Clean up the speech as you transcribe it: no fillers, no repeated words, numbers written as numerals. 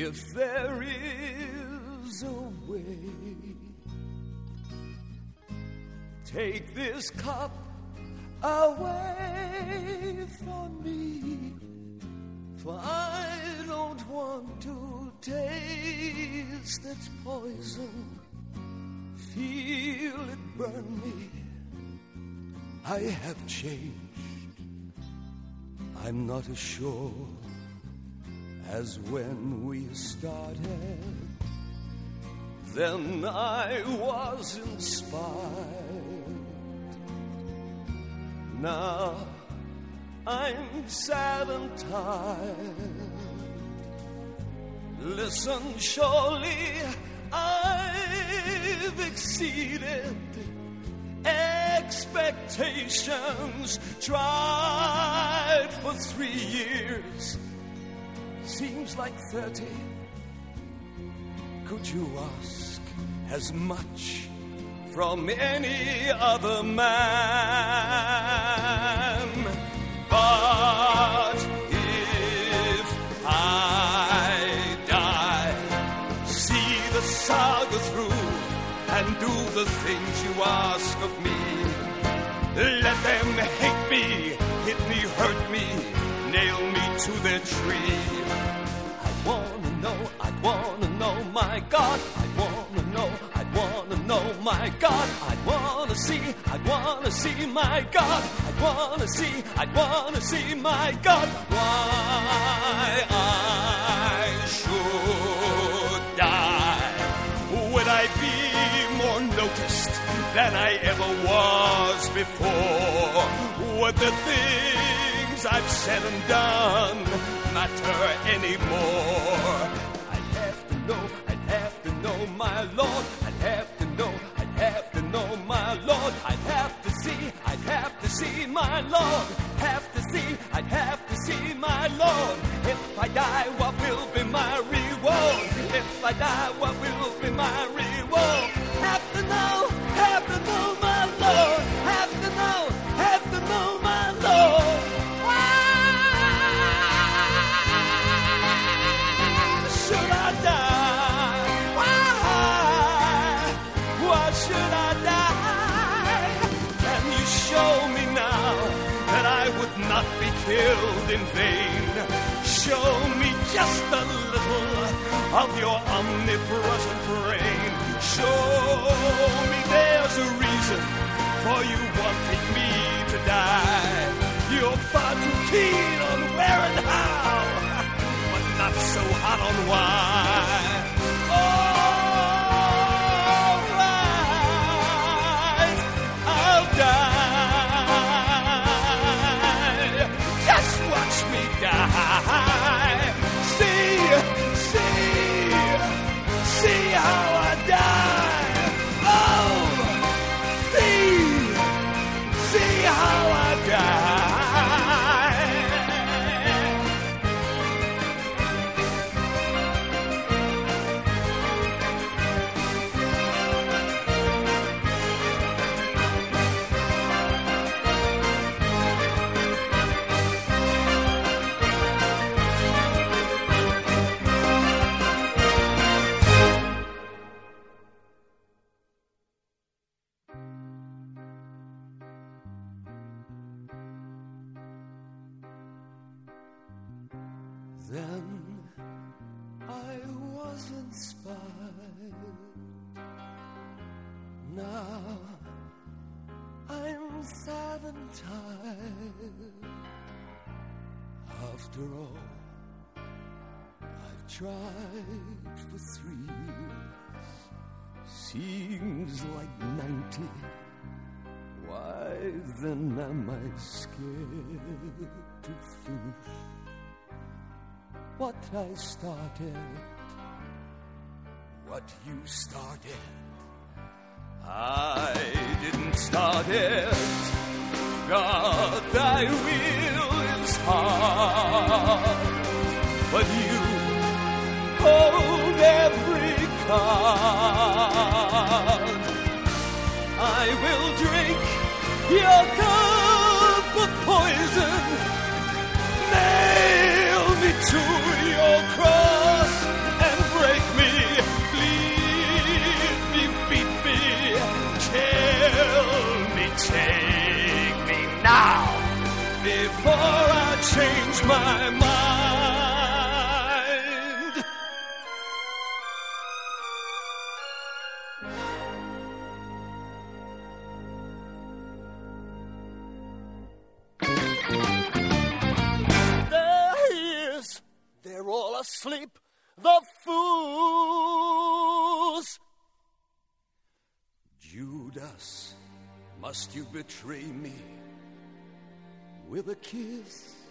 If there is a way, take this cup away from me, for I don't want to taste its poison, feel it burn me. I have changed, I'm not as sure as when we started. Then I was inspired. Now I'm sad and tired. Listen, surely I've exceeded expectations. Tried for 3 years, seems like 30. Could you ask as much from any other man? But if I die, see the saga through and do the things you ask of me. Let them hate me, hit me, hurt me, nail me to their tree. I'd wanna know, my God. I'd wanna know, my God. I'd wanna see, my God. I'd wanna see, my God. Why I should die. Would I be more noticed than I ever was before? Would the things I've said and done matter anymore? I'd have to know, my Lord. I'd have to know, my Lord. I'd have to see, my Lord. I'd have to see, my Lord. If I die, what will be my reward? If I die, what will be my reward? Have to know, my Lord. Have to know, my Lord. Why should I die? Why should I die? Can you show me now that I would not be killed in vain? Show me just a little of your omnipresent brain. Show me there's a reason for you wanting me to die. You're far too keen on where and how, but not so hot on why. All right, I'll die. Just watch me die. See how I die. Oh, see how I die. Then I was inspired. Now I'm sad and tired. After all, I've tried for 3 years. Seems like 90. Why then am I scared to finish what I started, what you started? I didn't start it. God, thy will is hard, but you hold every card. I will drink your cup of poison, nail me to your cross, Thus must you betray me with a kiss.